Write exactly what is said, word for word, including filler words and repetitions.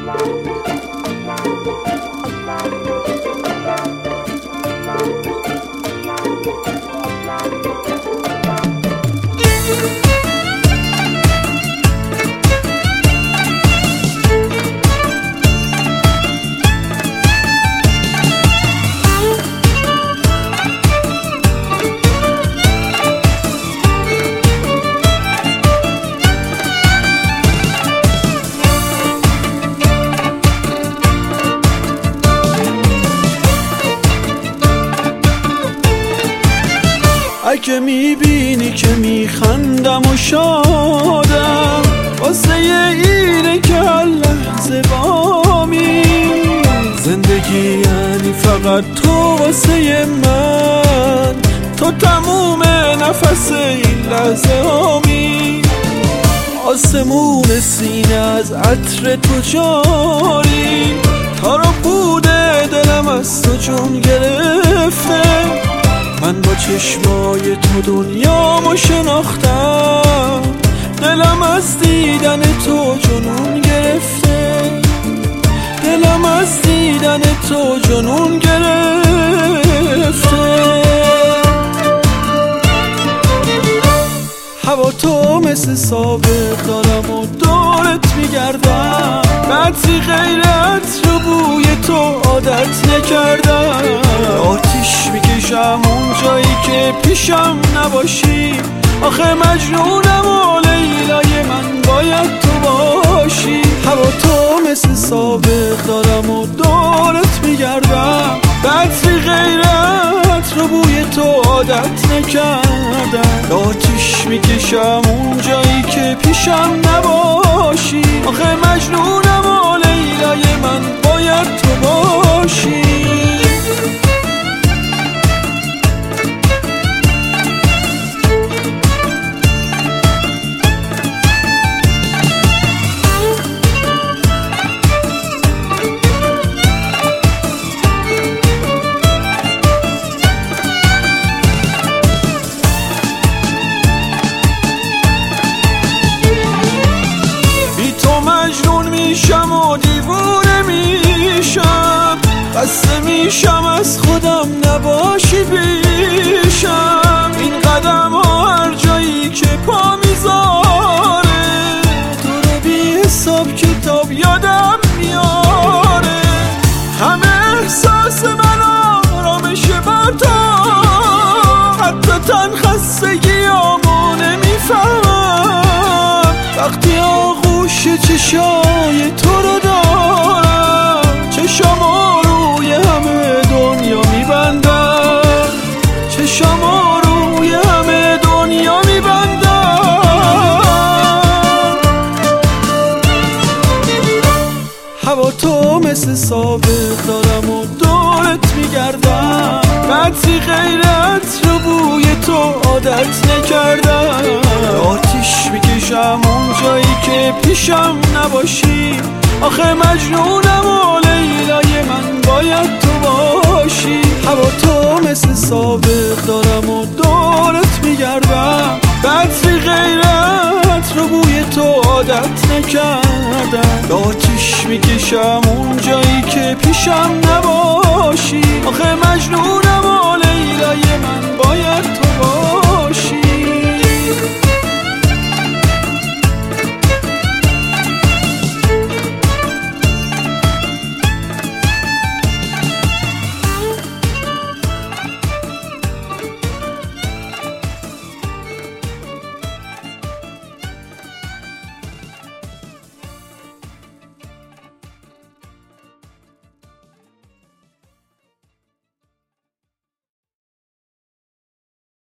اگه میبینی که میخندم و شادم واسه اینه که هر لحظه بامی زندگی یعنی فقط تو واسه من، تو تموم نفس این لحظه هامی. آسمون سینه از عطر تو جاری، تارا بوده دلم از تو جون گرفته. من با چشمای تو دنیامو شناختم، دلم از دیدن تو جنون گرفته. دلم از دیدن تو جنون گرفته. هوا تو مثل سابق دارم و دورت میگردم، بطری غیرت رو بوی تو عادت نکردم. آتیش میکشم اون جایی که پیشم نباشی، آخه مجنونم و لیلای من باید تو باشی. هوا تو مثل سابق دارم و دورت میگردم، بطری غیرت رو بوی تو عادت نکردم. آتیش میکشم اون جایی که پیشم نباشی، آخه مجنونم و لیلای من باید تو باشی. مجنون میشم و دیوونه میشم، خسته میشم از خودم نباشی پیشم. این قدم ها هر جایی که پا میذاره، تو رو بی حساب کتاب یادم میاره. همه احساس من آرامش با تو، حتی تن خستگیامو نمیفهمم. وقتی آغوش چشای تو رو دارم، چشامو روی همه دنیا میبندم. چشامو روی همه دنیا میبندم. هوا تو مثل سابق دارم و دورت میگردم، بطری غیرت رو بوی تو عادت نکردم. آتیش میکشم اون جایی که پیشم نباشی، آخه مجنونم و لیلای من باید تو باشی. هوا تو مثل سابق دارم و دورت میگردم، بطری غیرت رو بوی تو عادت نکردم. آتیش میکشم اون جایی که پیشم نباشی، آخه مجنونم و لیلای من باید تو باشی.